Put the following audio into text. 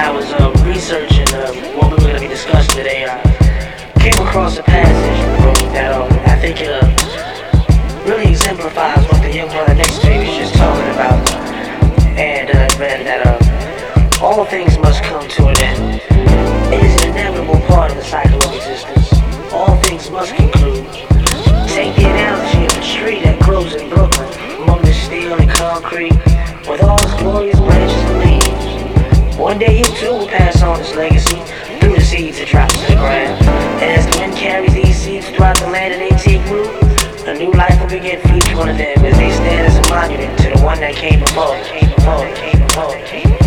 I was researching what we were going to be discussing today, I came across a passage that I think it really exemplifies what the young brother next to me was just talking about. And it read that all things must come to an end. It is an inevitable part of the cycle of existence. All things must conclude. Take the analogy of a tree that grows in Brooklyn among the steel and concrete with all its glorious branches and leaves. One day you too will pass on its legacy through the seeds that drop to the ground. And as the wind carries these seeds throughout the land and they take root, a new life will begin for each one of them as they stand as a monument to the one that came before.